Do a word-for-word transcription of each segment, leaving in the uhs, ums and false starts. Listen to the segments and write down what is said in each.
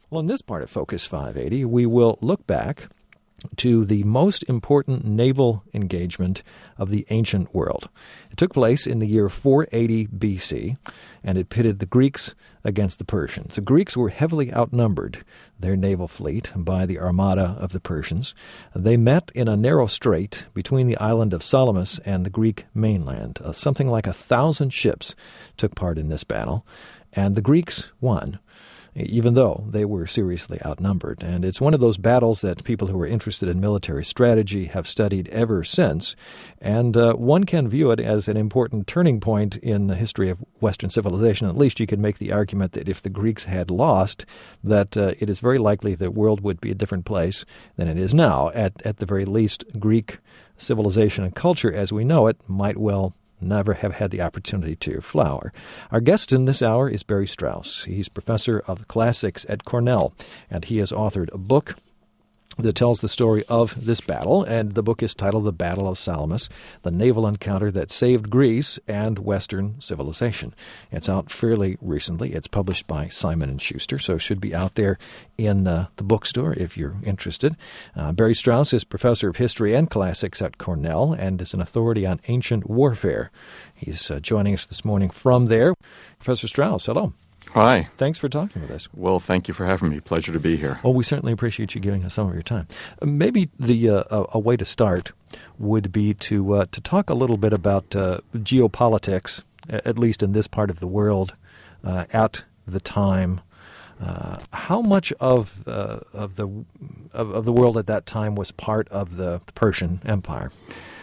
Well, in this part of Focus five eighty, we will look back to the most important naval engagement of the ancient world. It took place in the year four eighty B C, and it pitted the Greeks against the Persians. The Greeks were heavily outnumbered, their naval fleet, by the armada of the Persians. They met in a narrow strait between the island of Salamis and the Greek mainland. Uh, something like a thousand ships took part in this battle, and the Greeks won, even though they were seriously outnumbered. And it's one of those battles that people who are interested in military strategy have studied ever since. And uh, one can view it as an important turning point in the history of Western civilization. At least you could make the argument that if the Greeks had lost, that uh, it is very likely the world would be a different place than it is now. At, at the very least, Greek civilization and culture as we know it might well never have had the opportunity to flower. Our guest in this hour is Barry Strauss. He's professor of classics at Cornell, and he has authored a book that tells the story of this battle, and the book is titled The Battle of Salamis, the naval encounter that saved Greece and Western civilization. It's out fairly recently. It's published by Simon and Schuster, so it should be out there in uh, the bookstore if you're interested. Uh, Barry Strauss is professor of history and classics at Cornell and is an authority on ancient warfare. He's uh, joining us this morning from there. Professor Strauss, hello. Hi. Thanks for talking with us. Well, thank you for having me. Pleasure to be here. Well, we certainly appreciate you giving us some of your time. Uh, maybe the uh, a, a way to start would be to uh, to talk a little bit about uh, geopolitics, at least in this part of the world, uh, at the time. Uh, how much of uh, of the of, of the world at that time was part of the, the Persian Empire?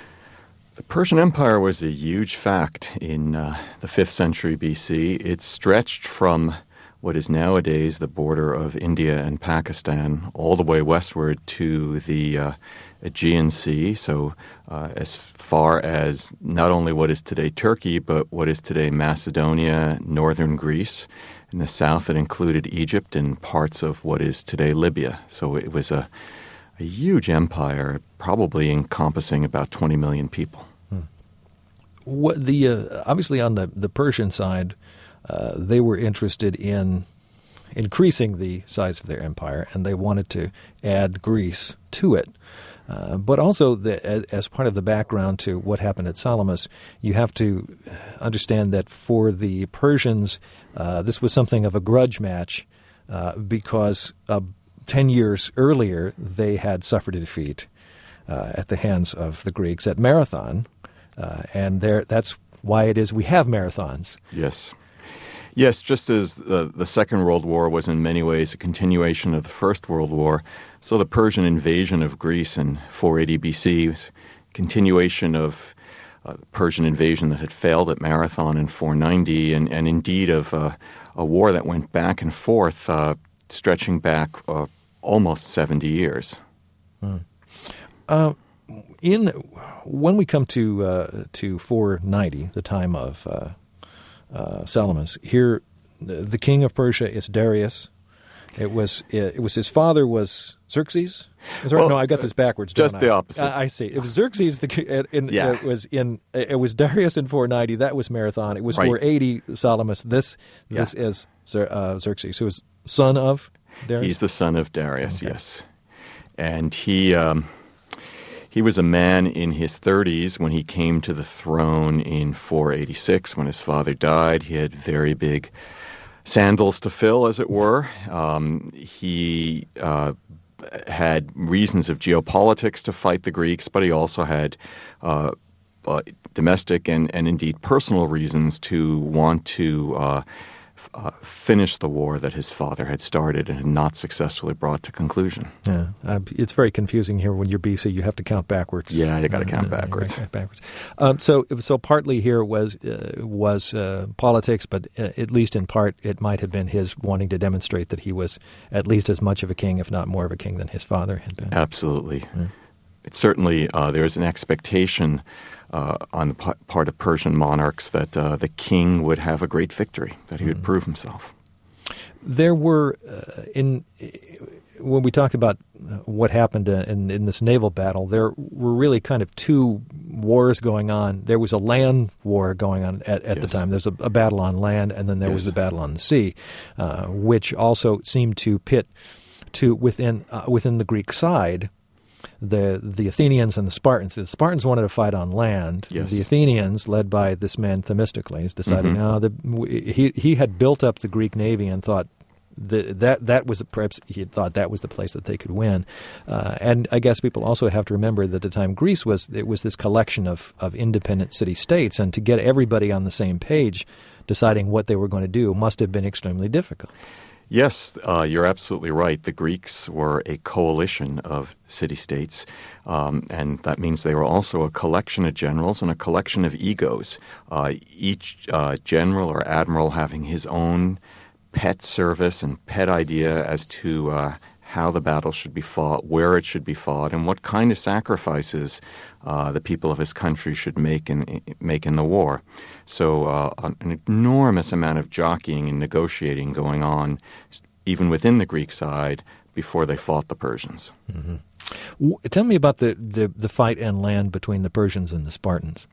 The Persian Empire was a huge fact in uh, the fifth century B C. It stretched from what is nowadays the border of India and Pakistan all the way westward to the uh, Aegean Sea, so uh, as far as not only what is today Turkey, but what is today Macedonia, northern Greece. In the south, it included Egypt and parts of what is today Libya. So it was a a huge empire, probably encompassing about twenty million people. Hmm. What the uh, obviously on the, the Persian side, uh, they were interested in increasing the size of their empire, and they wanted to add Greece to it. Uh, but also, the, as, as part of the background to what happened at Salamis, you have to understand that for the Persians, uh, this was something of a grudge match uh, because uh, Ten years earlier, they had suffered a defeat uh, at the hands of the Greeks at Marathon, uh, and there, that's why it is we have marathons. Yes. Yes, just as the, the Second World War was in many ways a continuation of the First World War, so the Persian invasion of Greece in four eighty B C was a continuation of uh, the Persian invasion that had failed at Marathon in four ninety, and, and indeed of uh, a war that went back and forth, uh, stretching back uh, almost seventy years. Hmm. Uh, in when we come to uh, to four ninety, the time of uh, uh, Salamis, here the king of Persia is Darius. It was it was his father was Xerxes. Is right? Well, no, I got this backwards. Just don't the I? opposite. Uh, I see. It was Xerxes. The in, yeah. It was in. It was Darius in four ninety. That was Marathon. It was right. four eighty Salamis. This yeah. this is uh, Xerxes, who was son of Darius? He's the son of Darius, okay. yes. And he um, he was a man in his thirties when he came to the throne in four eighty-six. When his father died, he had very big sandals to fill, as it were. Um, he uh, had reasons of geopolitics to fight the Greeks, but he also had uh, uh, domestic and, and indeed personal reasons to want to uh, Uh, finish the war that his father had started and had not successfully brought to conclusion. Yeah, uh, it's very confusing here. When you're B C, you have to count backwards. Yeah, you got to count uh, backwards. Count backwards. Um, so, so partly here was uh, was uh, politics, but uh, at least in part, it might have been his wanting to demonstrate that he was at least as much of a king, if not more of a king, than his father had been. Absolutely. Yeah. It's certainly uh, there's an expectation Uh, on the p- part of Persian monarchs that uh, the king would have a great victory, that he would mm. prove himself. There were, uh, in when we talked about what happened in, in this naval battle, there were really kind of two wars going on. There was a land war going on at, at yes. the time. There's a, a battle on land, and then there yes. was a battle on the sea, uh, which also seemed to pit to within uh, within the Greek side the the Athenians and the Spartans. The Spartans wanted to fight on land. Yes. The Athenians, led by this man Themistocles, decided mm-hmm. no, the, he he had built up the Greek navy and thought that that that was perhaps he had thought that was the place that they could win. Uh, and I guess people also have to remember that at the time Greece was it was this collection of of independent city states, and to get everybody on the same page, deciding what they were going to do, must have been extremely difficult. Yes, uh, you're absolutely right. The Greeks were a coalition of city-states, um, and that means they were also a collection of generals and a collection of egos, uh, each uh, general or admiral having his own pet service and pet idea as to uh, how the battle should be fought, where it should be fought, and what kind of sacrifices uh, the people of his country should make in, make in the war. So uh, an enormous amount of jockeying and negotiating going on, even within the Greek side, before they fought the Persians. Mm-hmm. Tell me about the, the, the fight and land between the Persians and the Spartans.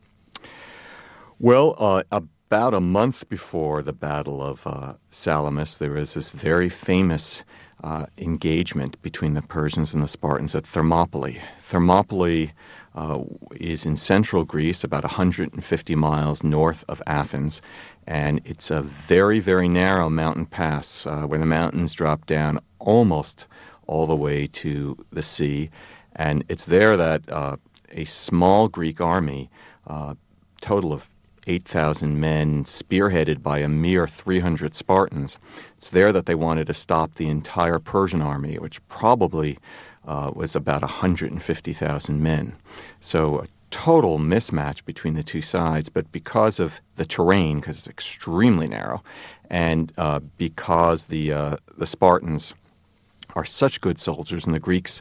Well, uh, about a month before the Battle of uh, Salamis, there was this very famous uh, engagement between the Persians and the Spartans at Thermopylae. Thermopylae uh, is in central Greece, about one hundred fifty miles north of Athens, and it's a very, very narrow mountain pass uh, where the mountains drop down almost all the way to the sea. And it's there that uh, a small Greek army, uh, total of eight thousand men, spearheaded by a mere three hundred Spartans, it's there that they wanted to stop the entire Persian army, which probably uh, was about one hundred fifty thousand men. So a total mismatch between the two sides, but because of the terrain, because it's extremely narrow, and uh, because the uh, the Spartans are such good soldiers, and the Greeks,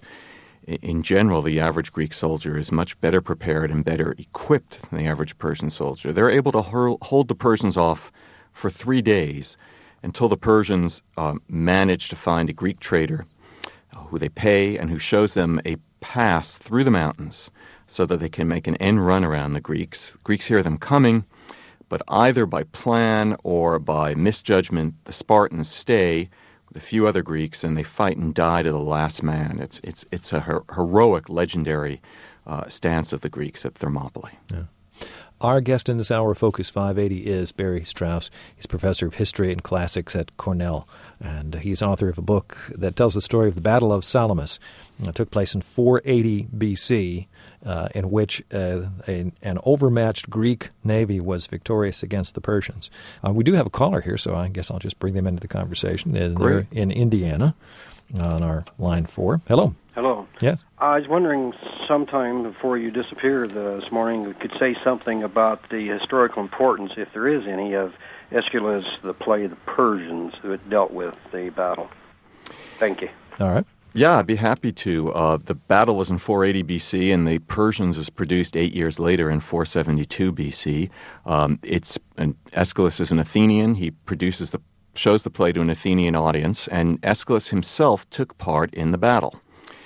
in general, the average Greek soldier is much better prepared and better equipped than the average Persian soldier. They're able to hurl, hold the Persians off for three days until the Persians uh, manage to find a Greek trader uh, who they pay and who shows them a pass through the mountains so that they can make an end run around the Greeks. The Greeks hear them coming, but either by plan or by misjudgment, the Spartans stay with a few other Greeks, and they fight and die to the last man. It's it's it's a her- heroic, legendary uh, stance of the Greeks at Thermopylae. Yeah. Our guest in this hour of Focus five eighty is Barry Strauss. He's professor of history and classics at Cornell, and he's author of a book that tells the story of the Battle of Salamis. It took place in four eighty B C, uh, in which uh, a, an overmatched Greek navy was victorious against the Persians. Uh, we do have a caller here, so I guess I'll just bring them into the conversation. And they're in Indiana on our line four. Hello. Hello. Yes. I was wondering, sometime before you disappeared this morning, you could say something about the historical importance, if there is any, of Aeschylus, the play The Persians, who had dealt with the battle. Thank you. All right. Yeah, I'd be happy to. Uh, the battle was in four eighty B C, and the Persians is produced eight years later in four seventy-two B C. Um, it's an, Aeschylus is an Athenian. He produces the shows the play to an Athenian audience, and Aeschylus himself took part in the battle.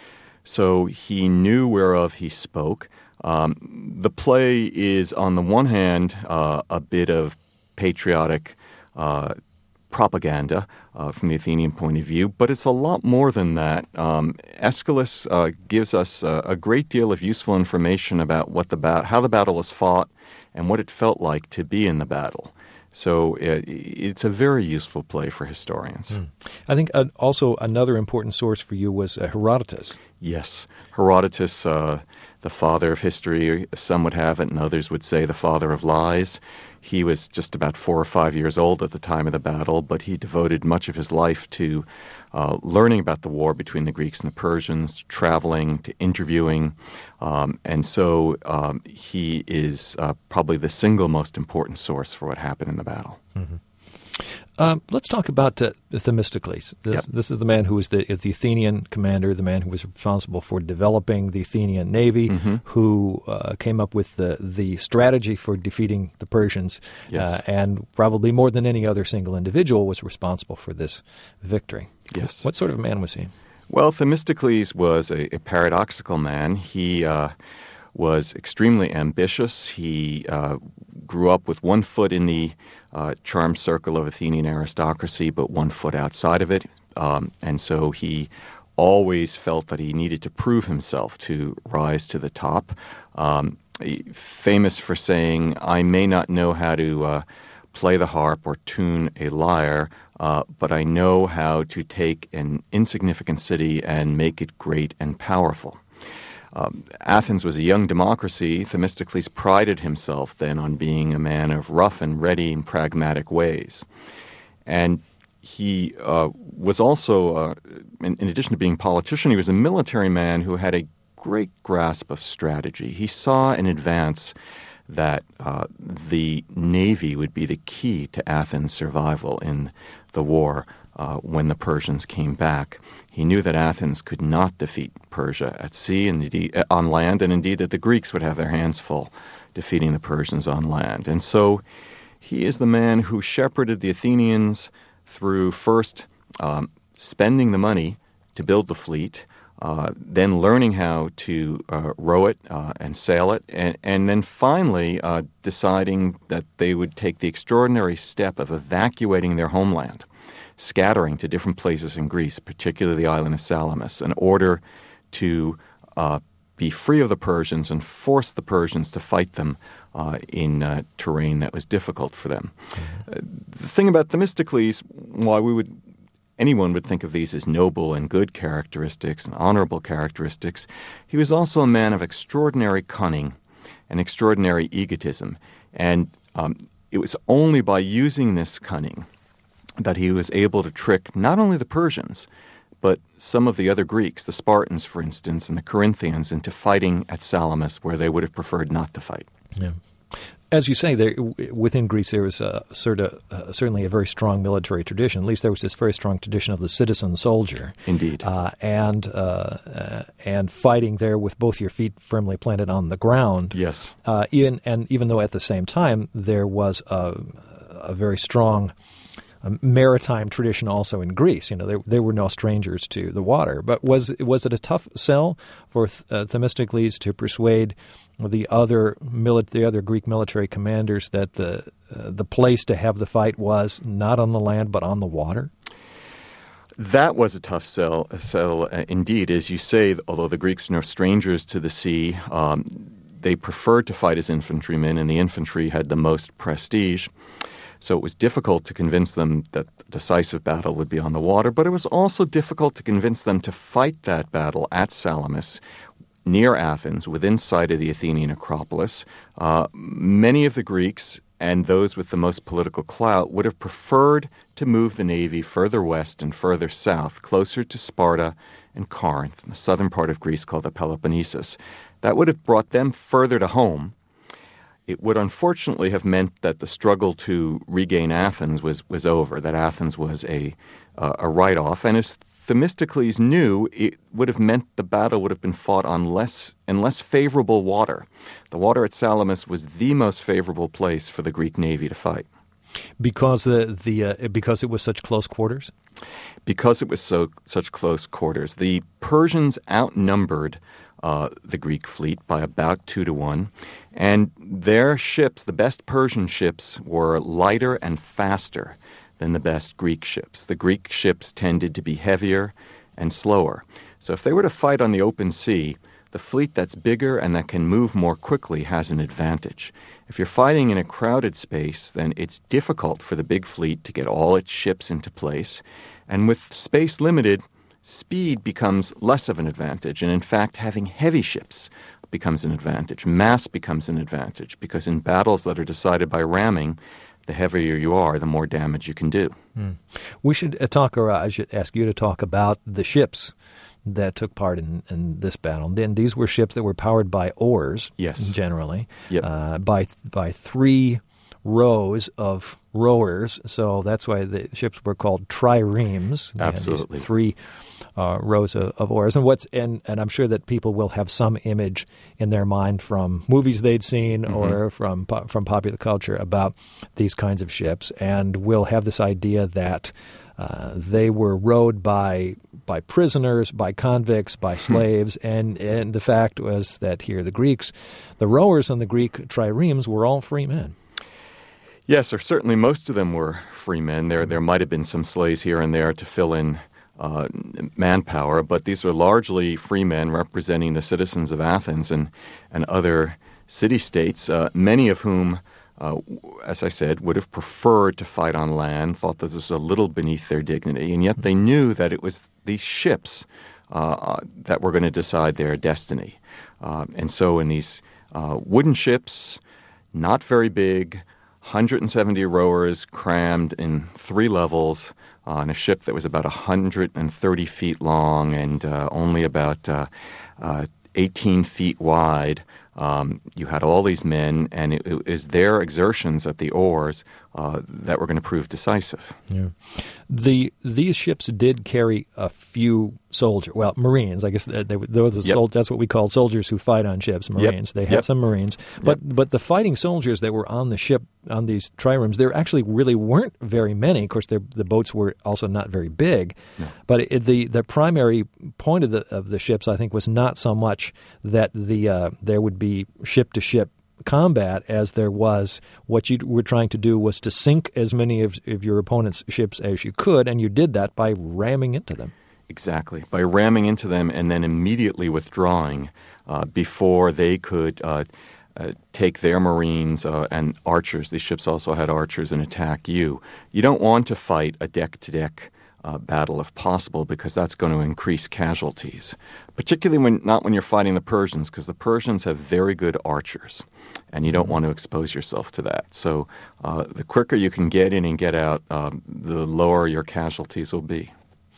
So he knew whereof he spoke. Um, the play is, on the one hand, uh, a bit of patriotic uh, propaganda uh, from the Athenian point of view, but it's a lot more than that. Um, Aeschylus uh, gives us uh, a great deal of useful information about what the bat- how the battle was fought and what it felt like to be in the battle. So it, it's a very useful play for historians. Mm. I think uh, also another important source for you was uh, Herodotus. Yes, Herodotus, uh, the father of history, some would have it, and others would say the father of lies. He was just about four or five years old at the time of the battle, but he devoted much of his life to uh, learning about the war between the Greeks and the Persians, to traveling, to interviewing, um, and so um, he is uh, probably the single most important source for what happened in the battle. Mm-hmm. Um, let's talk about uh, Themistocles. This, yep. this is the man who was the, the Athenian commander, the man who was responsible for developing the Athenian navy, mm-hmm. who uh, came up with the, the strategy for defeating the Persians, yes. uh, and probably more than any other single individual was responsible for this victory. Yes. What sort of man was he? Well, Themistocles was a, a paradoxical man. He uh, was extremely ambitious. He uh, grew up with one foot in the uh, charmed circle of Athenian aristocracy, but one foot outside of it. Um, and so he always felt that he needed to prove himself to rise to the top. Um, famous for saying, I may not know how to uh, play the harp or tune a lyre, uh, but I know how to take an insignificant city and make it great and powerful. Um, Athens was a young democracy. Themistocles prided himself then on being a man of rough and ready and pragmatic ways. And he uh, was also, uh, in, in addition to being a politician, he was a military man who had a great grasp of strategy. He saw in advance that uh, the Navy would be the key to Athens' survival in the war uh, when the Persians came back. He knew that Athens could not defeat Persia at sea and indeed, on land, and indeed that the Greeks would have their hands full defeating the Persians on land. And so he is the man who shepherded the Athenians through first um, spending the money to build the fleet, Uh, then learning how to uh, row it uh, and sail it, and, and then finally uh, deciding that they would take the extraordinary step of evacuating their homeland, scattering to different places in Greece, particularly the island of Salamis, in order to uh, be free of the Persians and force the Persians to fight them uh, in uh, terrain that was difficult for them. Mm-hmm. Uh, the thing about Themistocles, why we would anyone would think of these as noble and good characteristics and honorable characteristics, he was also a man of extraordinary cunning and extraordinary egotism. And um, it was only by using this cunning that he was able to trick not only the Persians, but some of the other Greeks, the Spartans, for instance, and the Corinthians, into fighting at Salamis where they would have preferred not to fight. Yeah. As you say, there, within Greece there was a, sort of, uh, certainly a very strong military tradition. At least there was this very strong tradition of the citizen soldier. Indeed. Uh, and uh, uh, and fighting there with both your feet firmly planted on the ground. Yes. Uh, even, and even though at the same time there was a, a very strong um, maritime tradition also in Greece. You know, there, there were no strangers to the water. But was, was it a tough sell for uh, Themistocles to persuade the other mili- the other Greek military commanders that the uh, the place to have the fight was not on the land but on the water? That was a tough sell, sell uh, indeed. As you say, although the Greeks are no strangers to the sea, um, they preferred to fight as infantrymen, and the infantry had the most prestige. So it was difficult to convince them that the decisive battle would be on the water, but it was also difficult to convince them to fight that battle at Salamis, near Athens, within sight of the Athenian Acropolis. Uh, many of the Greeks and those with the most political clout would have preferred to move the navy further west and further south, closer to Sparta and Corinth, in the southern part of Greece called the Peloponnesus. That would have brought them further to home. It would unfortunately have meant that the struggle to regain Athens was, was over, that Athens was a, uh, a write-off. And as Themistocles knew, it would have meant the battle would have been fought on less and less favorable water. The water at Salamis was the most favorable place for the Greek navy to fight. Because the the uh, because it was such close quarters? Because it was so such close quarters. The Persians outnumbered uh, the Greek fleet by about two to one, and their ships, the best Persian ships, were lighter and faster than the best Greek ships. The Greek ships tended to be heavier and slower. So if they were to fight on the open sea, the fleet that's bigger and that can move more quickly has an advantage. If you're fighting in a crowded space, then it's difficult for the big fleet to get all its ships into place. And with space limited, speed becomes less of an advantage. And in fact, having heavy ships becomes an advantage. Mass becomes an advantage, because in battles that are decided by ramming, the heavier you are, the more damage you can do. Mm. We should uh, talk, or I should ask you to talk about the ships that took part in, in this battle. Then these were ships that were powered by oars, yes, generally, yep. uh, by by three rows of rowers. So that's why the ships were called triremes. Absolutely, three uh, rows of, of oars. And what's and, and I'm sure that people will have some image in their mind from movies they'd seen mm-hmm. or from from popular culture about these kinds of ships, and will have this idea that Uh, they were rowed by by prisoners, by convicts, by slaves, and, and the fact was that here the Greeks, the rowers on the Greek triremes were all free men. Yes, or certainly most of them were free men. There, there might have been some slaves here and there to fill in uh, manpower, but these were largely free men representing the citizens of Athens and, and other city-states, uh, many of whom, uh, as I said, would have preferred to fight on land, thought that this was a little beneath their dignity, and yet they knew that it was these ships uh, that were going to decide their destiny. Uh, and so in these uh, wooden ships, not very big, one hundred seventy rowers crammed in three levels on a ship that was about one hundred thirty feet long and uh, only about uh, uh, eighteen feet wide. Um, you had all these men, and it, it was their exertions at the oars uh, that were going to prove decisive. Yeah. The these ships did carry a few soldiers, well, Marines. I guess they, they, those yep. sol- that's what we call soldiers who fight on ships, Marines. Yep. They had yep. some Marines. But yep. but the fighting soldiers that were on the ship, on these triremes, there actually really weren't very many. Of course, the boats were also not very big. No. But it, the, the primary point of the of the ships, I think, was not so much that the uh, there would be ship-to-ship combat as there was what you were trying to do was to sink as many of, of your opponent's ships as you could, and you did that by ramming into them. Exactly, by ramming into them and then immediately withdrawing uh, before they could uh, uh, take their Marines uh, and archers. These ships also had archers and attack you. You don't want to fight a deck-to-deck Uh, battle if possible, because that's going to increase casualties, particularly when not when you're fighting the Persians, because the Persians have very good archers, and you don't want to expose yourself to that. So uh, the quicker you can get in and get out, um, the lower your casualties will be.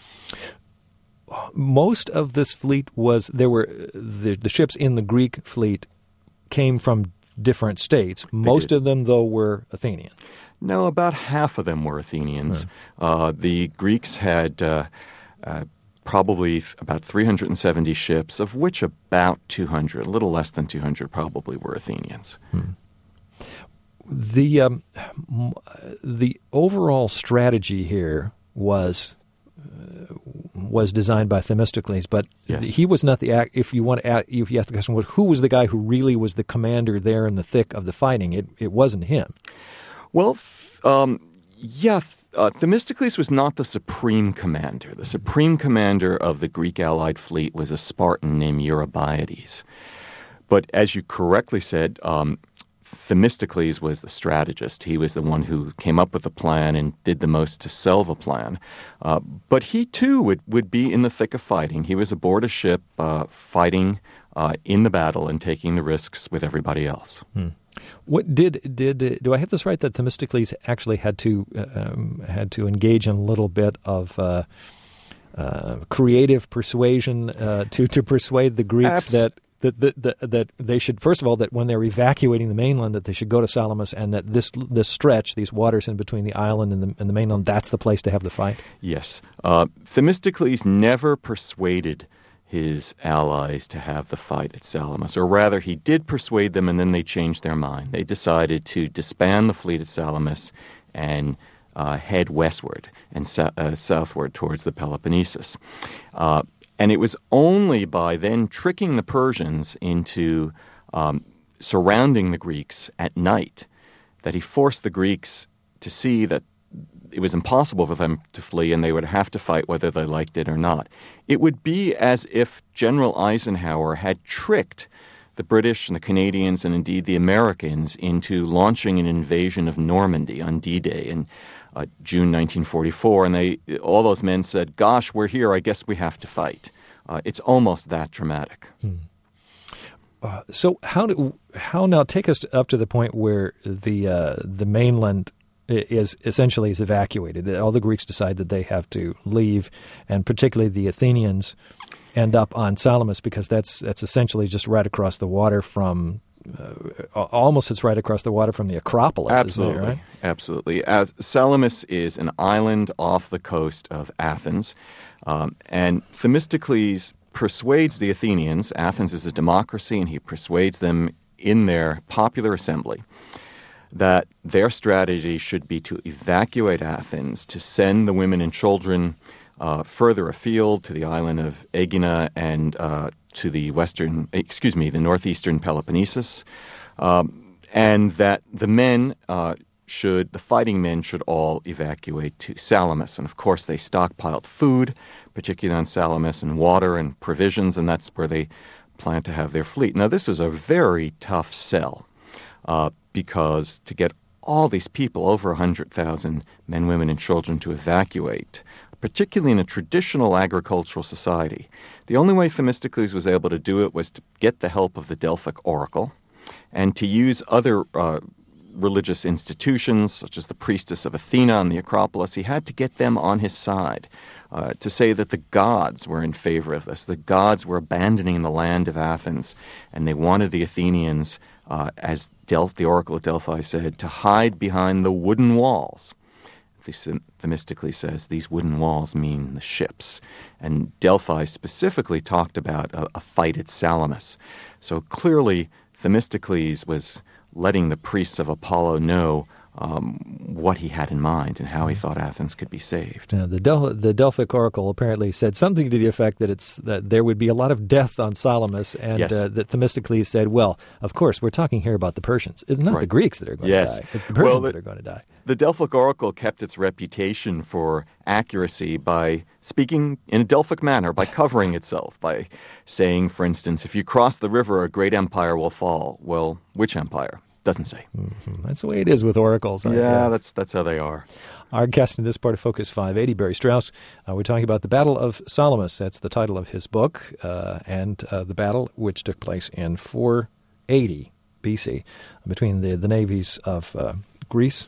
Most of this fleet was, there were, the, the ships in the Greek fleet came from different states. Most of them, though, were Athenian. No, about half of them were Athenians. Uh, the Greeks had uh, uh, probably about three hundred seventy ships, of which about two hundred, a little less than two hundred probably were Athenians. Hmm. The um, the overall strategy here was uh, was designed by Themistocles, but yes. he was not the act. If you want to, ask, if you ask the question, who was the guy who really was the commander there in the thick of the fighting? It it wasn't him. Well, um, yeah, uh, Themistocles was not the supreme commander. The supreme commander of the Greek allied fleet was a Spartan named Eurybiades. But as you correctly said, um, Themistocles was the strategist. He was the one who came up with the plan and did the most to sell the plan. Uh, but he, too, would, would be in the thick of fighting. He was aboard a ship uh, fighting uh, in the battle and taking the risks with everybody else. Hmm. What did did uh, do I have this right that Themistocles actually had to uh, um, had to engage in a little bit of uh, uh, creative persuasion uh, to to persuade the Greeks Abs- that that, that that that they should, first of all, that when they're evacuating the mainland, that they should go to Salamis, and that this this stretch, these waters in between the island and the, and the mainland, that's the place to have the fight? Yes. Uh, Themistocles never persuaded his allies to have the fight at Salamis, or rather he did persuade them and then they changed their mind. They decided to disband the fleet at Salamis and uh, head westward and so, uh, southward towards the Peloponnesus. Uh, and it was only by then tricking the Persians into um, surrounding the Greeks at night that he forced the Greeks to see that it was impossible for them to flee, and they would have to fight whether they liked it or not. It would be as if General Eisenhower had tricked the British and the Canadians and indeed the Americans into launching an invasion of Normandy on D-Day in uh, June nineteen forty-four, and they all those men said, "Gosh, we're here. I guess we have to fight." Uh, it's almost that dramatic. Hmm. Uh, so how do how now take us up to the point where the uh, the mainland is essentially is evacuated. All the Greeks decide that they have to leave, and particularly the Athenians end up on Salamis, because that's that's essentially just right across the water from, uh, almost it's right across the water from the Acropolis. Absolutely, isn't it, right? Absolutely. As Salamis is an island off the coast of Athens, um, and Themistocles persuades the Athenians. Athens is a democracy, and he persuades them in their popular assembly that their strategy should be to evacuate Athens, to send the women and children uh, further afield to the island of Aegina and uh, to the western, excuse me, the northeastern Peloponnesus, um, and that the men uh, should, the fighting men should all evacuate to Salamis. And of course they stockpiled food, particularly on Salamis, and water and provisions, and that's where they plan to have their fleet. Now this is a very tough sell, uh, because to get all these people, over one hundred thousand men, women, and children, to evacuate, particularly in a traditional agricultural society, the only way Themistocles was able to do it was to get the help of the Delphic oracle and to use other uh, religious institutions, such as the priestess of Athena on the Acropolis. He had to get them on his side uh, to say that the gods were in favor of this. The gods were abandoning the land of Athens, and they wanted the Athenians, uh, as Del- the oracle at Delphi said, to hide behind the wooden walls. Themistocles says these wooden walls mean the ships, and Delphi specifically talked about a, a fight at Salamis. So clearly Themistocles was letting the priests of Apollo know um, what he had in mind and how he thought Athens could be saved. Yeah, the, Del- the Delphic oracle apparently said something to the effect that it's that there would be a lot of death on Salamis, and yes. uh, that Themistocles said, well, of course, we're talking here about the Persians. It's not right. the Greeks that are going yes. to die. It's the Persians well, the, that are going to die. The Delphic oracle kept its reputation for accuracy by speaking in a Delphic manner, by covering itself, by saying, for instance, if you cross the river, a great empire will fall. Well, which empire? Doesn't say. Mm-hmm. That's the way it is with oracles. I Yeah, guess. that's that's how they are. Our guest in this part of Focus five eighty, Barry Strauss, uh, we're talking about the Battle of Salamis. That's the title of his book, uh, and uh, the battle which took place in four eighty B C between the, the navies of uh, Greece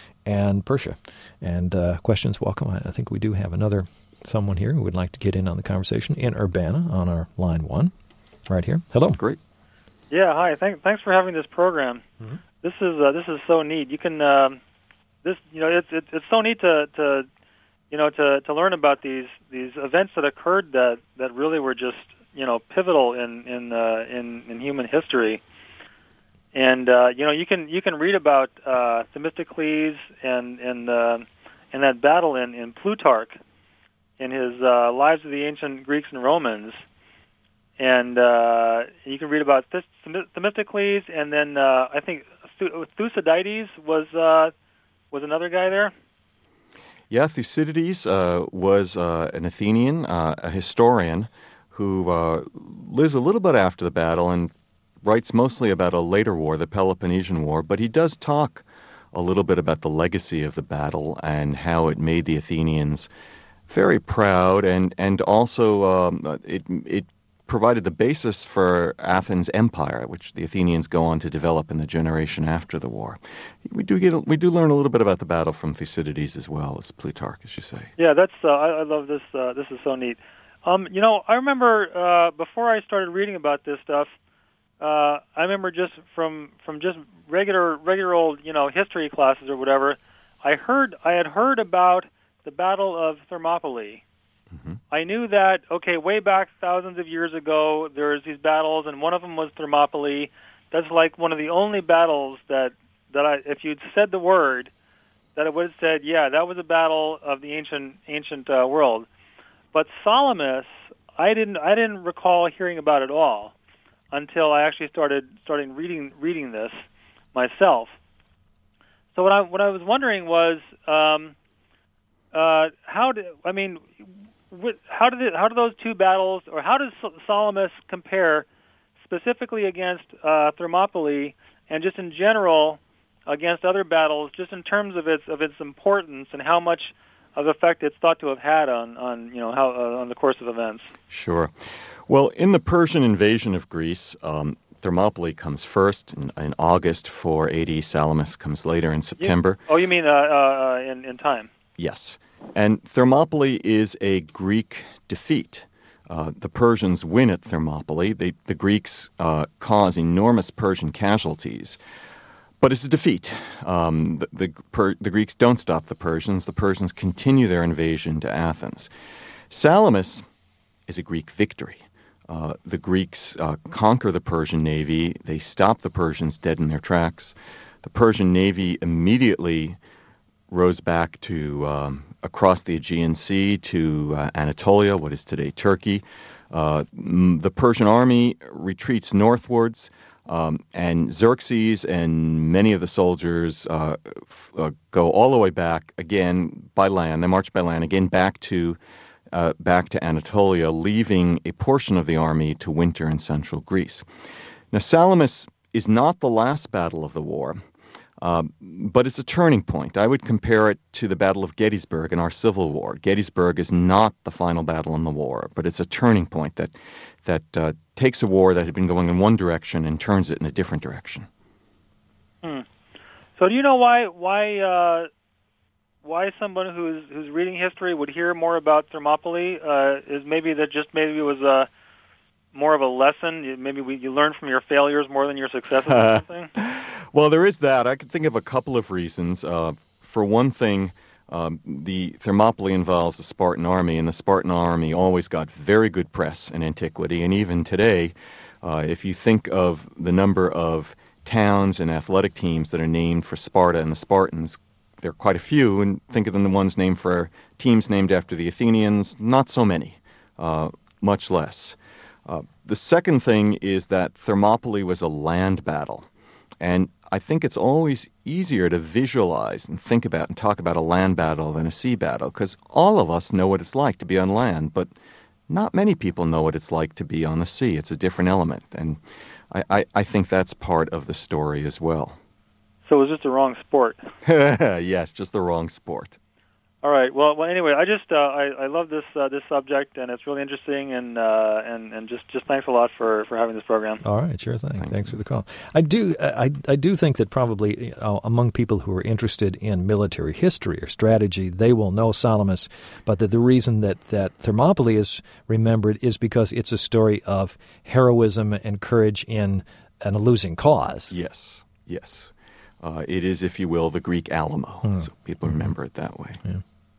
and Persia. And uh, questions welcome. I, I think we do have another someone here who would like to get in on the conversation in Urbana on our line one, right here. Hello. Great. Yeah, hi. Thank, thanks for having this program. Mm-hmm. This is uh, this is so neat. You can um, this you know it's it, it's so neat to, to you know to, to learn about these these events that occurred that, that really were just you know pivotal in in uh, in, in human history. And uh, you know you can you can read about uh, Themistocles and and uh, and that battle in, in Plutarch in his uh, Lives of the Ancient Greeks and Romans. And uh, you can read about Themistocles, and then uh, I think Thucydides was uh, was another guy there. Yeah, Thucydides uh, was uh, an Athenian, uh, a historian who uh, lives a little bit after the battle and writes mostly about a later war, the Peloponnesian War, but he does talk a little bit about the legacy of the battle and how it made the Athenians very proud, and and also um, it it provided the basis for Athens' empire, which the Athenians go on to develop in the generation after the war. We do get we do learn a little bit about the battle from Thucydides as well as Plutarch, as you say. Yeah, that's uh, I, I love this. Uh, this is so neat. Um, you know, I remember uh, before I started reading about this stuff, uh, I remember just from from just regular regular old you know history classes or whatever, I heard I had heard about the Battle of Thermopylae. Mm-hmm. I knew that, okay, way back thousands of years ago, there was these battles, and one of them was Thermopylae. That's like one of the only battles that, that I, if you'd said the word, that it would have said, yeah, that was a battle of the ancient ancient uh, world. But Salamis, I didn't I didn't recall hearing about it at all until I actually started starting reading reading this myself. So what I what I was wondering was, um, uh, how did I mean? How did it, how do those two battles, or how does Salamis compare specifically against uh, Thermopylae, and just in general against other battles, just in terms of its of its importance and how much of effect it's thought to have had on on you know how uh, on the course of events? Sure. Well, in the Persian invasion of Greece, um, Thermopylae comes first in, in August four eighty. Salamis comes later in September. You, oh, you mean uh, uh, in in time? Yes. And Thermopylae is a Greek defeat. Uh, the Persians win at Thermopylae. They, the Greeks uh, cause enormous Persian casualties. But it's a defeat. Um, the, the, per, the Greeks don't stop the Persians. The Persians continue their invasion to Athens. Salamis is a Greek victory. Uh, the Greeks uh, conquer the Persian navy. They stop the Persians dead in their tracks. the Persian Navy immediately rose back to um, across the Aegean Sea to uh, Anatolia, what is today Turkey. Uh, m- the Persian army retreats northwards, um, and Xerxes and many of the soldiers uh, f- uh, go all the way back again by land. They march by land again back to uh, back to Anatolia, leaving a portion of the army to winter in central Greece. Now, Salamis is not the last battle of the war. Uh, but it's a turning point. I would compare it to the Battle of Gettysburg in our Civil War. Gettysburg is not the final battle in the war, but it's a turning point that that uh, takes a war that had been going in one direction and turns it in a different direction. Hmm. So, do you know why why uh, why someone who's who's reading history would hear more about Thermopylae? Uh, is maybe that just maybe it was a more of a lesson? Maybe we, you learn from your failures more than your successes or something? Well, there is that. I could think of a couple of reasons. Uh, for one thing, um, the Thermopylae involves the Spartan army, and the Spartan army always got very good press in antiquity. And even today, uh, if you think of the number of towns and athletic teams that are named for Sparta and the Spartans, there are quite a few. And think of them the ones named for teams named after the Athenians, not so many, uh, much less. Uh, the second thing is that Thermopylae was a land battle. And I think it's always easier to visualize and think about and talk about a land battle than a sea battle, because all of us know what it's like to be on land, but not many people know what it's like to be on the sea. It's a different element, and I, I, I think that's part of the story as well. So it was just the wrong sport. Yes, just the wrong sport. All right. Well, well anyway, I just uh, I, I love this uh, this subject, and it's really interesting, and uh, and and just, just thanks a lot for, for having this program. All right, sure thing. Thank Thanks you. for the call. I do I I do think that probably you know, among people who are interested in military history or strategy, they will know Salamis, but that the reason that that Thermopylae is remembered is because it's a story of heroism and courage in, in a losing cause. Yes, yes. Uh, it is, if you will, the Greek Alamo, hmm. so people remember it that way. Yeah.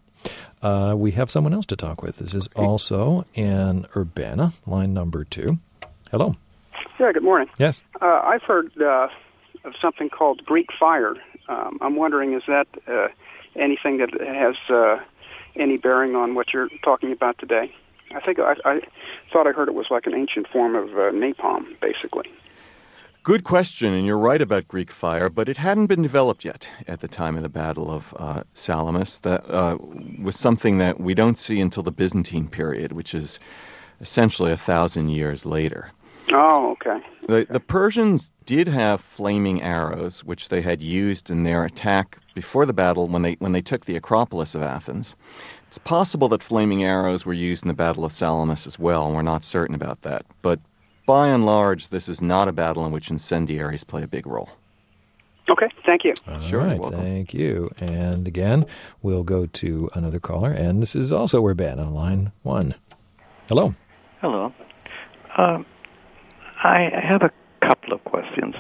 Uh, we have someone else to talk with. This is also in Urbana, line number two. Hello. Yeah, good morning. Yes. Uh, I've heard uh, of something called Greek fire. Um, I'm wondering, is that uh, anything that has uh, any bearing on what you're talking about today? I think I, I thought I heard it was like an ancient form of uh, napalm, basically. Good question, and you're right about Greek fire, but it hadn't been developed yet at the time of the Battle of uh, Salamis. That uh, was something that we don't see until the Byzantine period, which is essentially a thousand years later. Oh, okay. The, okay. the Persians did have flaming arrows, which they had used in their attack before the battle when they when they took the Acropolis of Athens. It's possible that flaming arrows were used in the Battle of Salamis as well, and we're not certain about that. But by and large, this is not a battle in which incendiaries play a big role. Okay, thank you. All sure, right, you're welcome. Thank you. And again, we'll go to another caller, and this is also Urbana, line one. Hello. Hello. Uh, I have a couple of questions.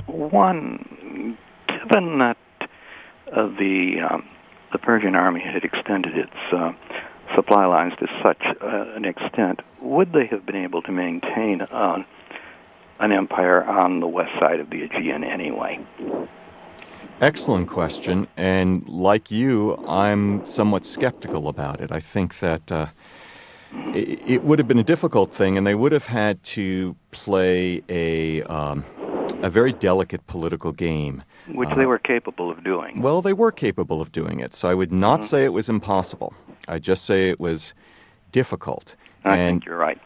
One, given that uh, the um, the Persian army had extended its uh, supply lines to such uh, an extent, would they have been able to maintain uh, an empire on the west side of the Aegean anyway? Excellent question, and like you, I'm somewhat skeptical about it. I think that uh, it, it would have been a difficult thing, and they would have had to play a um, a very delicate political game. Which uh, they were capable of doing. Well, they were capable of doing it, so I would not mm-hmm. say it was impossible. I'd just say it was difficult. I and think you're right.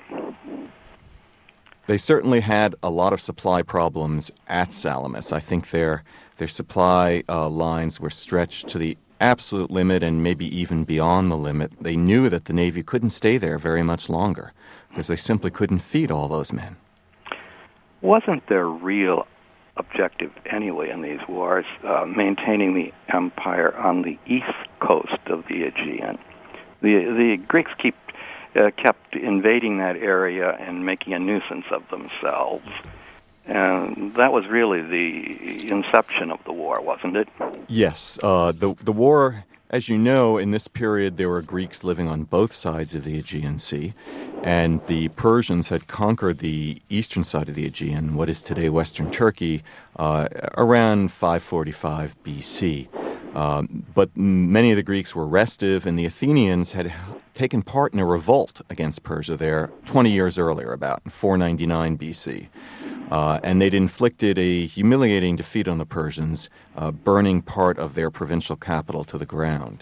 They certainly had a lot of supply problems at Salamis. I think their their supply uh, lines were stretched to the absolute limit and maybe even beyond the limit. They knew that the Navy couldn't stay there very much longer because they simply couldn't feed all those men. Wasn't their real objective anyway in these wars uh, maintaining the empire on the east coast of the Aegean? The the Greeks keep uh, kept invading that area and making a nuisance of themselves. And that was really the inception of the war, wasn't it? Yes. Uh, the the war, as you know, in this period there were Greeks living on both sides of the Aegean Sea, And the Persians had conquered the eastern side of the Aegean, what is today Western Turkey, uh, around five forty-five B C. Um, but many of the Greeks were restive, and the Athenians had taken part in a revolt against Persia there twenty years earlier, about in four ninety-nine B C. Uh, and they'd inflicted a humiliating defeat on the Persians, uh, burning part of their provincial capital to the ground.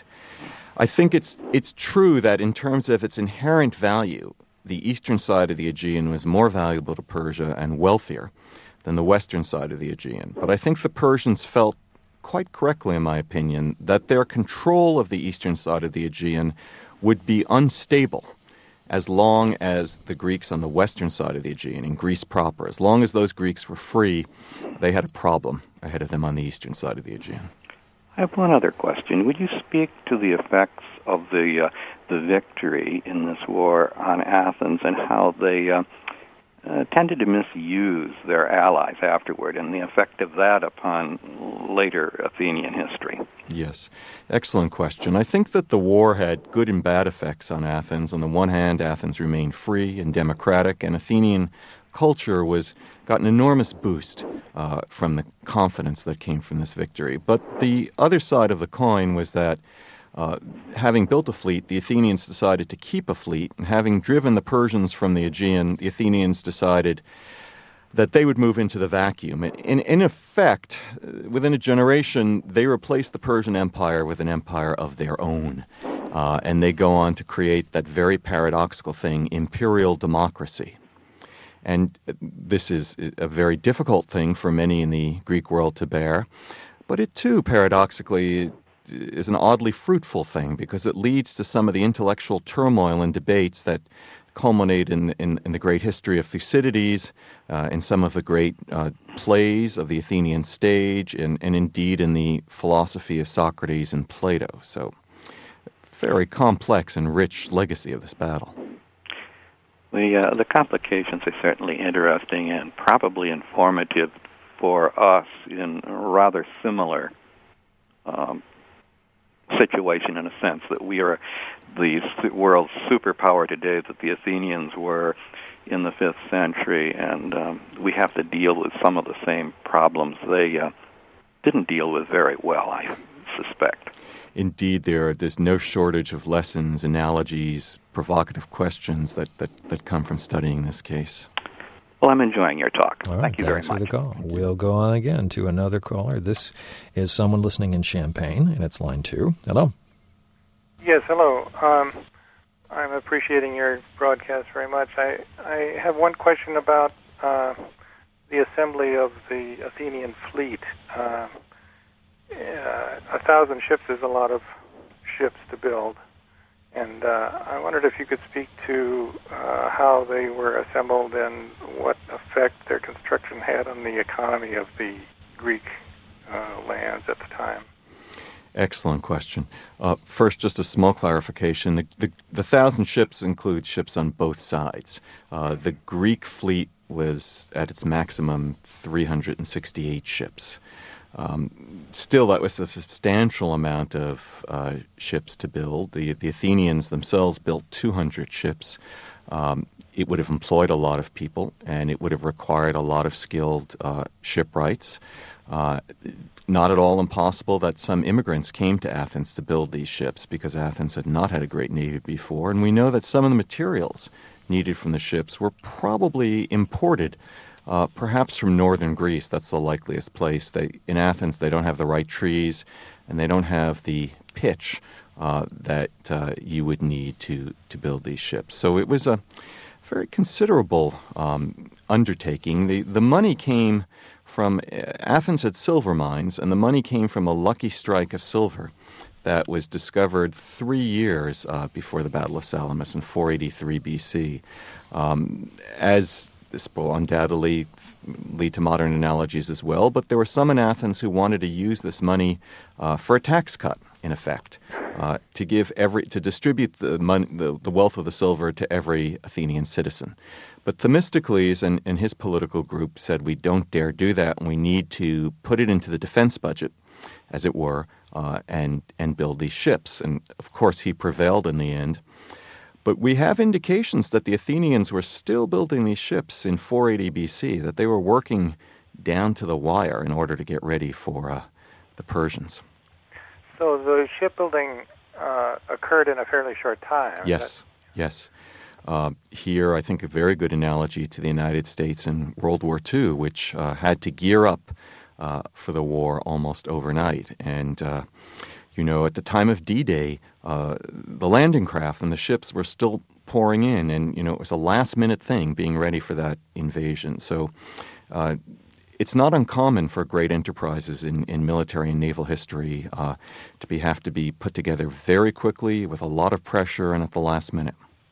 I think it's it's true that in terms of its inherent value, the eastern side of the Aegean was more valuable to Persia and wealthier than the western side of the Aegean. But I think the Persians felt, quite correctly in my opinion, that their control of the eastern side of the Aegean would be unstable as long as the Greeks on the western side of the Aegean, in Greece proper, as long as those Greeks were free, they had a problem ahead of them on the eastern side of the Aegean. I have one other question. Would you speak to the effects of the uh, the victory in this war on Athens and how they uh, uh, tended to misuse their allies afterward and the effect of that upon later Athenian history? Yes, excellent question. I think that the war had good and bad effects on Athens. On the one hand, Athens remained free and democratic, and Athenian culture was got an enormous boost uh, from the confidence that came from this victory. But the other side of the coin was that uh, having built a fleet, the Athenians decided to keep a fleet, and having driven the Persians from the Aegean, the Athenians decided that they would move into the vacuum. In, in effect, within a generation, they replaced the Persian Empire with an empire of their own. Uh, and they go on to create that very paradoxical thing, imperial democracy. And this is a very difficult thing for many in the Greek world to bear. But it, too, paradoxically, is an oddly fruitful thing because it leads to some of the intellectual turmoil and debates that culminate in, in, in the great history of Thucydides, uh, in some of the great uh, plays of the Athenian stage, and, and indeed in the philosophy of Socrates and Plato. So, very complex and rich legacy of this battle. The uh, the complications are certainly interesting and probably informative for us in a rather similar um, situation, in a sense, that we are the world's superpower today that the Athenians were in the fifth century, and um, we have to deal with some of the same problems they uh, didn't deal with very well, I suspect. Indeed, there there's no shortage of lessons, analogies, provocative questions that, that, that come from studying this case. Well, I'm enjoying your talk. All right, Thank you very much. Thanks for the call. We'll go on again to another caller. This is someone listening in Champaign, and it's line two. Hello. Yes, hello. Um, I'm appreciating your broadcast very much. I, I have one question about uh, the assembly of the Athenian fleet. Uh, uh, a thousand ships is a lot of ships to build. And uh, I wondered if you could speak to uh, how they were assembled and what effect their construction had on the economy of the Greek uh, lands at the time. Excellent question. Uh, first, just a small clarification. The, the, the thousand ships include ships on both sides. Uh, the Greek fleet was at its maximum three hundred sixty-eight ships. Um, still, that was a substantial amount of uh, ships to build. The, the Athenians themselves built two hundred ships. Um, it would have employed a lot of people, and it would have required a lot of skilled uh, shipwrights. Uh, not at all impossible that some immigrants came to Athens to build these ships because Athens had not had a great navy before, and we know that some of the materials needed from the ships were probably imported, uh, perhaps from northern Greece. That's the likeliest place. They, in Athens, they don't have the right trees, and they don't have the pitch uh, that uh, you would need to, to build these ships. So it was a very considerable um, undertaking. The, the money came from Athens had silver mines, and the money came from a lucky strike of silver that was discovered three years uh, before the Battle of Salamis in four eighty-three B C. Um, as this will undoubtedly lead to modern analogies as well, but there were some in Athens who wanted to use this money uh, for a tax cut, in effect, uh, to give every to distribute the, money, the the wealth of the silver to every Athenian citizen. But Themistocles and, and his political group said we don't dare do that, and we need to put it into the defense budget, as it were, uh, and and build these ships. And of course, he prevailed in the end. But we have indications that the Athenians were still building these ships in four eighty B C, that they were working down to the wire in order to get ready for uh, the Persians. So the shipbuilding uh, occurred in a fairly short time. Yes, yes. Uh, here, I think a very good analogy to the United States in World War Two, which uh, had to gear up uh, for the war almost overnight. And, uh, you know, at the time of D-Day, uh, the landing craft and the ships were still pouring in, and, you know, it was a last-minute thing being ready for that invasion. So uh, it's not uncommon for great enterprises in, in military and naval history uh, to be have to be put together very quickly with a lot of pressure and at the last minute.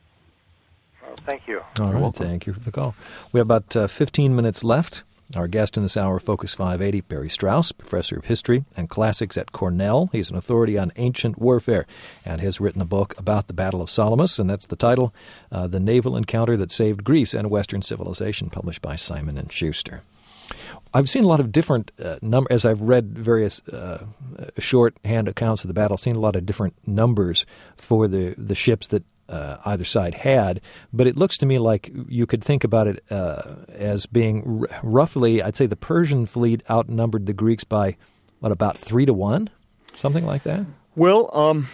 Thank you. All right, welcome. Thank you for the call. We have about uh, fifteen minutes left. Our guest in this hour, Focus five eighty, Barry Strauss, professor of history and classics at Cornell. He's an authority on ancient warfare and has written a book about the Battle of Salamis, and that's the title, uh, The Naval Encounter That Saved Greece and Western Civilization, published by Simon and Schuster. I've seen a lot of different uh, numbers, as I've read various uh, shorthand accounts of the battle, I've seen a lot of different numbers for the, the ships that Uh, either side had, but it looks to me like you could think about it uh, as being r- roughly, I'd say the Persian fleet outnumbered the Greeks by, what, about three to one? Something like that? Well, um,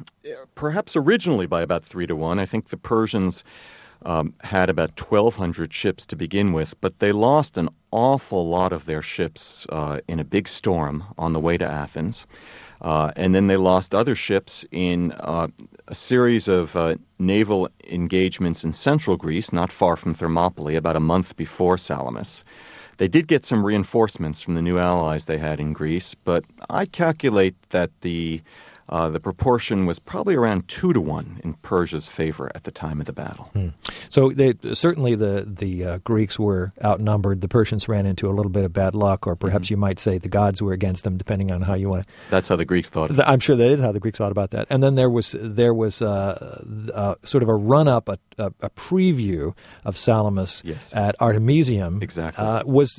perhaps originally by about three to one. I think the Persians um, had about twelve hundred ships to begin with, but they lost an awful lot of their ships uh, in a big storm on the way to Athens. Uh, and then they lost other ships in uh, a series of uh, naval engagements in central Greece, not far from Thermopylae, about a month before Salamis. They did get some reinforcements from the new allies they had in Greece, but I calculate that the uh, the proportion was probably around two to one in Persia's favor at the time of the battle. Hmm. So they, certainly the the uh, Greeks were outnumbered. The Persians ran into a little bit of bad luck, or perhaps mm-hmm. you might say the gods were against them, depending on how you want to. That's how the Greeks thought of it. I'm sure that is how the Greeks thought about that. And then there was there was uh, uh, sort of a run up, a, a, a preview of Salamis yes. at Artemisium. Exactly. Uh, was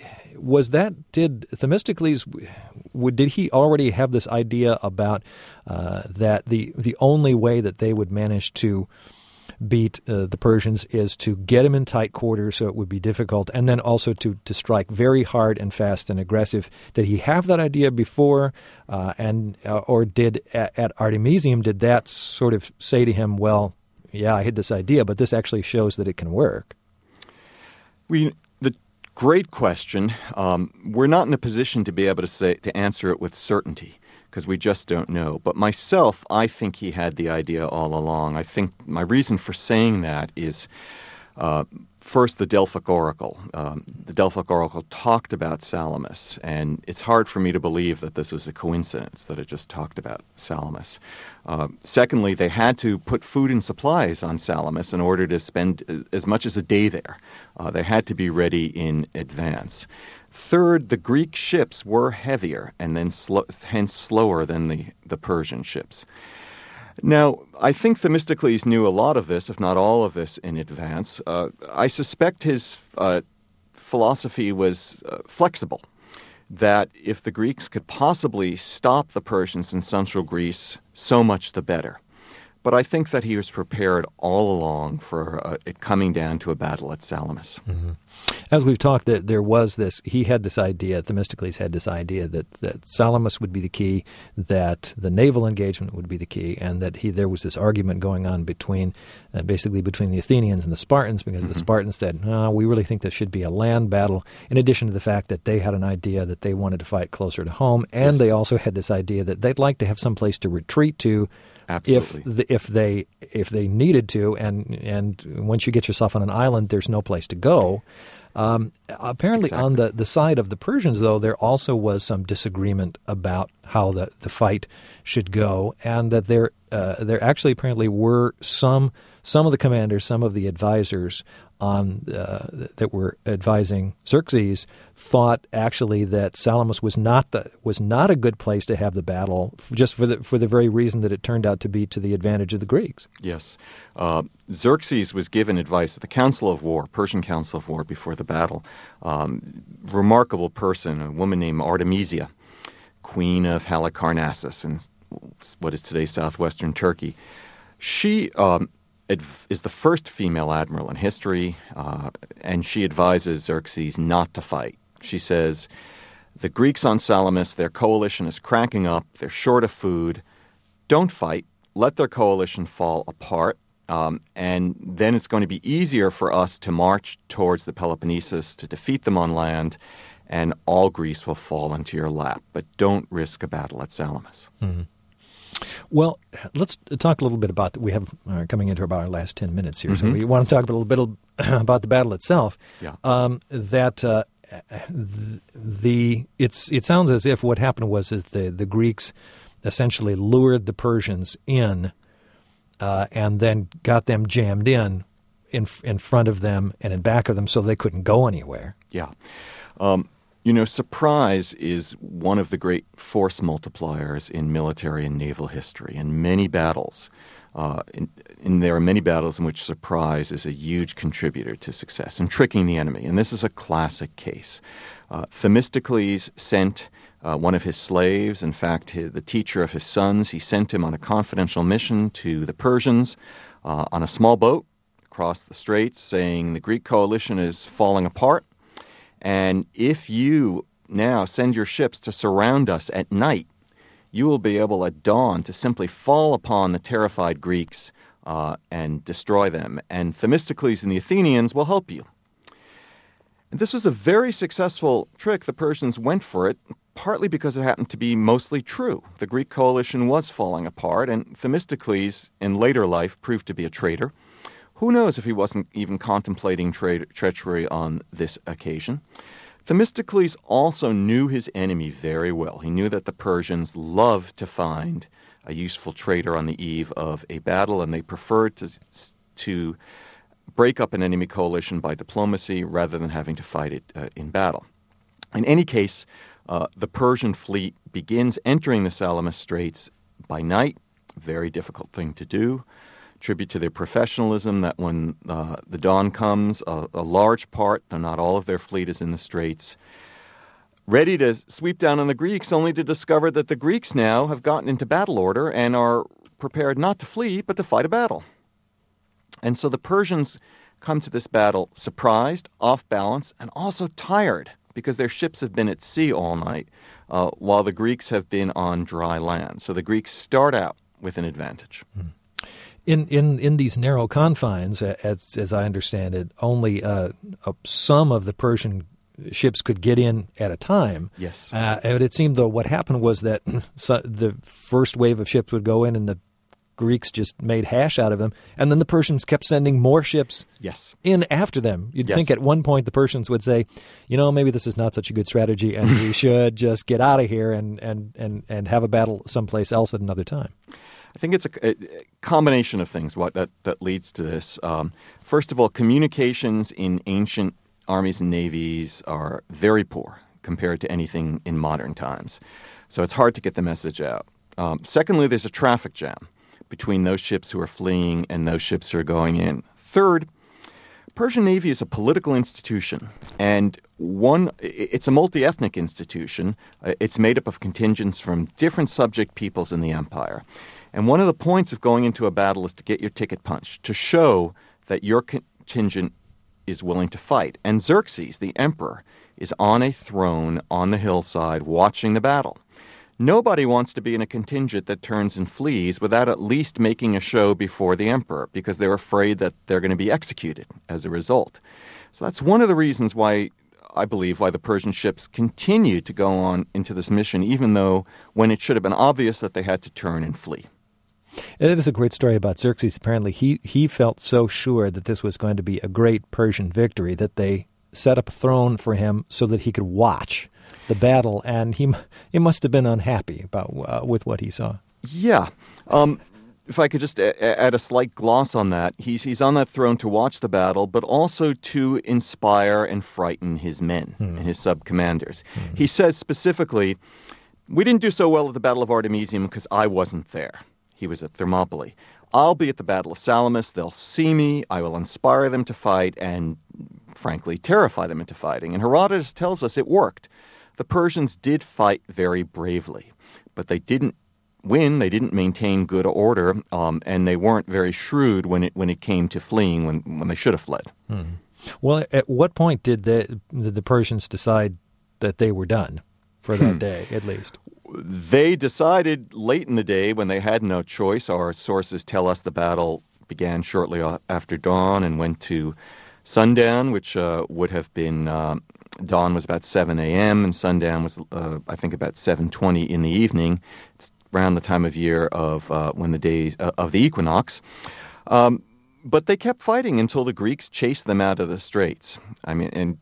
was that did Themistocles? Would, did he already have this idea about uh, that the the only way that they would manage to beat uh, the Persians is to get them in tight quarters so it would be difficult, and then also to, to strike very hard and fast and aggressive? Did he have that idea before, uh, and uh, or did at, at Artemisium, did that sort of say to him, well, yeah, I had this idea, but this actually shows that it can work? We the great question. Um, we're not in a position to be able to say to answer it with certainty, because we just don't know. But myself, I think he had the idea all along. I think my reason for saying that is, uh, first, the Delphic Oracle. Um, the Delphic Oracle talked about Salamis, and it's hard for me to believe that this was a coincidence that it just talked about Salamis. Uh, secondly, they had to put food and supplies on Salamis in order to spend as much as a day there. Uh, they had to be ready in advance. Third, the Greek ships were heavier and then sl- hence slower than the, the Persian ships. Now, I think Themistocles knew a lot of this, if not all of this, in advance. Uh, I suspect his uh, philosophy was uh, flexible, that if the Greeks could possibly stop the Persians in central Greece, so much the better. But I think that he was prepared all along for uh, it coming down to a battle at Salamis. Mm-hmm. As we've talked, that there was this, he had this idea, Themistocles had this idea that, that Salamis would be the key, that the naval engagement would be the key, and that he there was this argument going on between, uh, basically between the Athenians and the Spartans, because mm-hmm. the Spartans said, oh, we really think this should be a land battle, in addition to the fact that they had an idea that they wanted to fight closer to home, and yes. they also had this idea that they'd like to have some place to retreat to, Absolutely. If the, if they if they needed to, and and once you get yourself on an island, there's no place to go. Um, apparently, exactly. on the, the side of the Persians, though, there also was some disagreement about how the, the fight should go, and that there uh, there actually apparently were some some of the commanders, some of the advisors on uh, that were advising Xerxes thought actually that Salamis was not the was not a good place to have the battle, just for the for the very reason that it turned out to be to the advantage of the Greeks. Yes. Uh, Xerxes was given advice at the Council of War, Persian Council of War, before the battle. Um, remarkable person, a woman named Artemisia, queen of Halicarnassus in what is today southwestern Turkey. She um, adv- is the first female admiral in history, uh, and she advises Xerxes not to fight. She says, the Greeks on Salamis, their coalition is cracking up, they're short of food. Don't fight. Let their coalition fall apart, um, and then it's going to be easier for us to march towards the Peloponnesus, to defeat them on land, and all Greece will fall into your lap. But don't risk a battle at Salamis. Mm-hmm. Well, let's talk a little bit about, we have uh, coming into about our last ten minutes here, mm-hmm. so we want to talk a little bit about the battle itself. Yeah. Um, that uh, the, the it's it sounds as if what happened was that the, the Greeks essentially lured the Persians in uh, and then got them jammed in, in in front of them and in back of them so they couldn't go anywhere. Yeah. Um, you know, surprise is one of the great force multipliers in military and naval history. In many battles, uh, in, and there are many battles in which surprise is a huge contributor to success and tricking the enemy. And this is a classic case. Uh, Themistocles sent uh, one of his slaves, in fact, his, the teacher of his sons, he sent him on a confidential mission to the Persians uh, on a small boat across the straits, saying the Greek coalition is falling apart. And if you now send your ships to surround us at night, you will be able at dawn to simply fall upon the terrified Greeks uh, and destroy them. And Themistocles and the Athenians will help you. And this was a very successful trick. The Persians went for it, partly because it happened to be mostly true. The Greek coalition was falling apart, and Themistocles, in later life, proved to be a traitor. Who knows if he wasn't even contemplating tre- treachery on this occasion? Themistocles also knew his enemy very well. He knew that the Persians loved to find a useful traitor on the eve of a battle, and they preferred to, to break up an enemy coalition by diplomacy rather than having to fight it uh, in battle. In any case, uh, the Persian fleet begins entering the Salamis Straits by night, a very difficult thing to do. Tribute to their professionalism that when uh, the dawn comes, a, a large part, though not all of their fleet, is in the straits, ready to sweep down on the Greeks, only to discover that the Greeks now have gotten into battle order and are prepared not to flee, but to fight a battle. And so the Persians come to this battle surprised, off balance, and also tired, because their ships have been at sea all night, uh, while the Greeks have been on dry land. So the Greeks start out with an advantage. Mm. In, in in these narrow confines, as as I understand it, only uh, uh, some of the Persian ships could get in at a time. Yes. Uh, and it seemed, though, what happened was that so the first wave of ships would go in and the Greeks just made hash out of them, and then the Persians kept sending more ships yes. in after them. You'd yes. think at one point the Persians would say, you know, maybe this is not such a good strategy, and we should just get out of here and, and, and, and have a battle someplace else at another time. I think it's a, a combination of things what that, that leads to this. Um, first of all, communications in ancient armies and navies are very poor compared to anything in modern times. So it's hard to get the message out. Um, secondly, there's a traffic jam between those ships who are fleeing and those ships who are going in. Third, Persian Navy is a political institution, and one it's a multi-ethnic institution. It's made up of contingents from different subject peoples in the empire. And one of the points of going into a battle is to get your ticket punched, to show that your contingent is willing to fight. And Xerxes, the emperor, is on a throne on the hillside watching the battle. Nobody wants to be in a contingent that turns and flees without at least making a show before the emperor, because they're afraid that they're going to be executed as a result. So that's one of the reasons why I believe why the Persian ships continued to go on into this mission, even though when it should have been obvious that they had to turn and flee. It is a great story about Xerxes. Apparently, he, he felt so sure that this was going to be a great Persian victory that they set up a throne for him so that he could watch the battle, and he he must have been unhappy about uh, with what he saw. Yeah. Um, if I could just a- add a slight gloss on that, he's he's on that throne to watch the battle, but also to inspire and frighten his men hmm. and his sub-commanders. Hmm. He says specifically, we didn't do so well at the Battle of Artemisium because I wasn't there. He was at Thermopylae. I'll be at the Battle of Salamis. They'll see me. I will inspire them to fight and, frankly, terrify them into fighting. And Herodotus tells us it worked. The Persians did fight very bravely, but they didn't win. They didn't maintain good order, um, and they weren't very shrewd when it when it came to fleeing when, when they should have fled. Hmm. Well, at what point did the did the Persians decide that they were done for that hmm. day, at least? They decided late in the day when they had no choice. Our sources tell us the battle began shortly after dawn and went to sundown, which uh, would have been, uh, dawn was about seven a.m. and sundown was, uh, I think, about seven twenty in the evening. It's around the time of year of uh, when the days uh, of the equinox. Um, but they kept fighting until the Greeks chased them out of the straits. I mean, and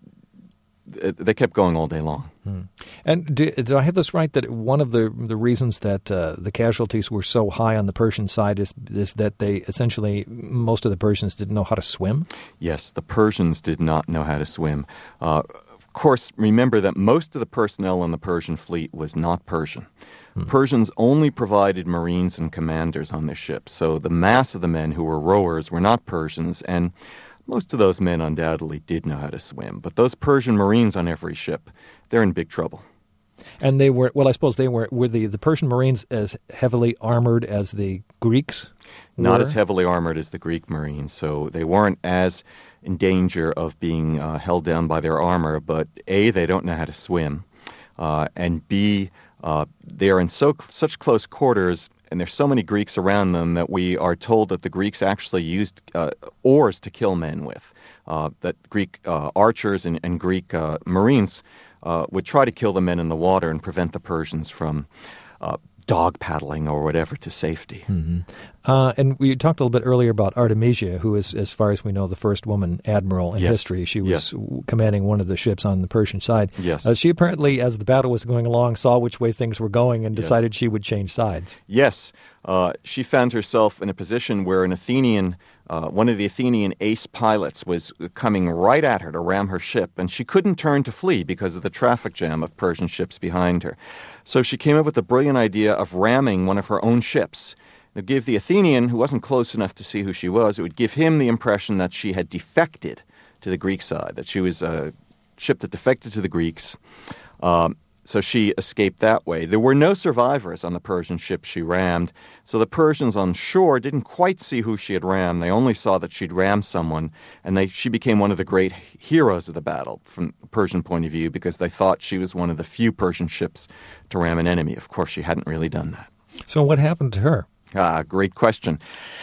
they kept going all day long. Hmm. And do, do I have this right that one of the the reasons that uh, the casualties were so high on the Persian side is, is that they essentially, most of the Persians didn't know how to swim? Yes, the Persians did not know how to swim. Uh, of course, remember that most of the personnel on the Persian fleet was not Persian. Hmm. Persians only provided marines and commanders on their ships, so the mass of the men who were rowers were not Persians, and most of those men undoubtedly did know how to swim, but those Persian Marines on every ship, they're in big trouble. And they were, well, I suppose they were, were the, the Persian Marines as heavily armored as the Greeks were? Not as heavily armored as the Greek Marines, so they weren't as in danger of being uh, held down by their armor, but A, they don't know how to swim, uh, and B, uh, they are in so such close quarters, and there's so many Greeks around them that we are told that the Greeks actually used uh, oars to kill men with. Uh, that Greek uh, archers and, and Greek uh, Marines uh, would try to kill the men in the water and prevent the Persians from uh, dog paddling or whatever to safety. Mm-hmm. Uh, and we talked a little bit earlier about Artemisia, who is, as far as we know, the first woman admiral in yes. history. She was yes. commanding one of the ships on the Persian side. Yes. Uh, she apparently, as the battle was going along, saw which way things were going and decided yes. she would change sides. Yes. Uh, she found herself in a position where an Athenian, uh, one of the Athenian ace pilots was coming right at her to ram her ship, and she couldn't turn to flee because of the traffic jam of Persian ships behind her. So she came up with the brilliant idea of ramming one of her own ships. It gave the Athenian, who wasn't close enough to see who she was, it would give him the impression that she had defected to the Greek side, that she was a ship that defected to the Greeks. Um, so she escaped that way. There were no survivors on the Persian ship she rammed, so the Persians on shore didn't quite see who she had rammed. They only saw that she'd rammed someone, and they, she became one of the great heroes of the battle from the Persian point of view because they thought she was one of the few Persian ships to ram an enemy. Of course, she hadn't really done that. So what happened to her? Ah, great question.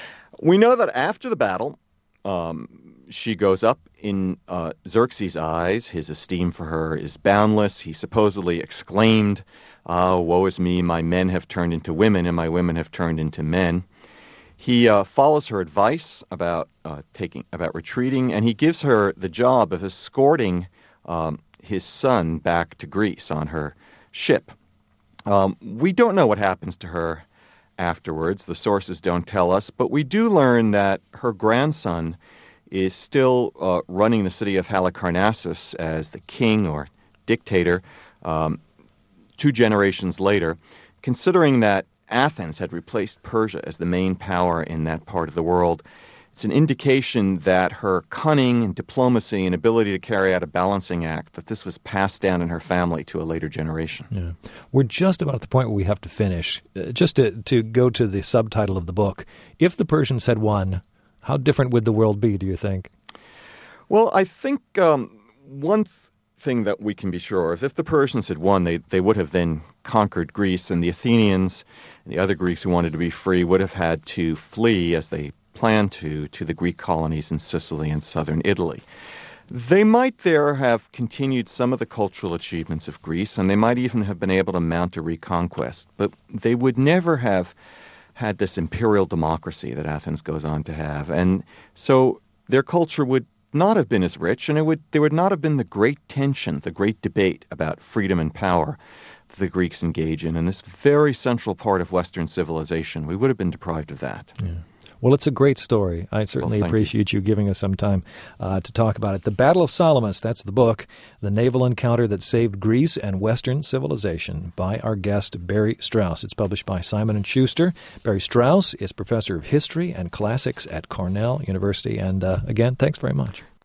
We know that after the battle, um, she goes up in uh, Xerxes' eyes. His esteem for her is boundless. He supposedly exclaimed, "Oh, woe is me, my men have turned into women and my women have turned into men." He uh, follows her advice about uh, taking about retreating, and he gives her the job of escorting um, his son back to Greece on her ship. Um, we don't know what happens to her afterwards. The sources don't tell us, but we do learn that her grandson is still uh, running the city of Halicarnassus as the king or dictator um, two generations later, considering that Athens had replaced Persia as the main power in that part of the world. It's an indication that her cunning and diplomacy and ability to carry out a balancing act, that this was passed down in her family to a later generation. Yeah. We're just about at the point where we have to finish. Uh, just to, to go to the subtitle of the book, if the Persians had won, how different would the world be, do you think? Well, I think um, one th- thing that we can be sure of, if the Persians had won, they, they would have then conquered Greece, and the Athenians and the other Greeks who wanted to be free would have had to flee, as they planned to, to the Greek colonies in Sicily and southern Italy. They might there have continued some of the cultural achievements of Greece, and they might even have been able to mount a reconquest, but they would never have had this imperial democracy that Athens goes on to have. And so their culture would not have been as rich, and it would there would not have been the great tension, the great debate about freedom and power that the Greeks engage in. In this very central part of Western civilization, we would have been deprived of that. Yeah. Well, it's a great story. I certainly well, appreciate you. you giving us some time uh, to talk about it. The Battle of Salamis, that's the book, The Naval Encounter That Saved Greece and Western Civilization, by our guest, Barry Strauss. It's published by Simon and Schuster. Barry Strauss is professor of history and classics at Cornell University. And uh, again, thanks very much.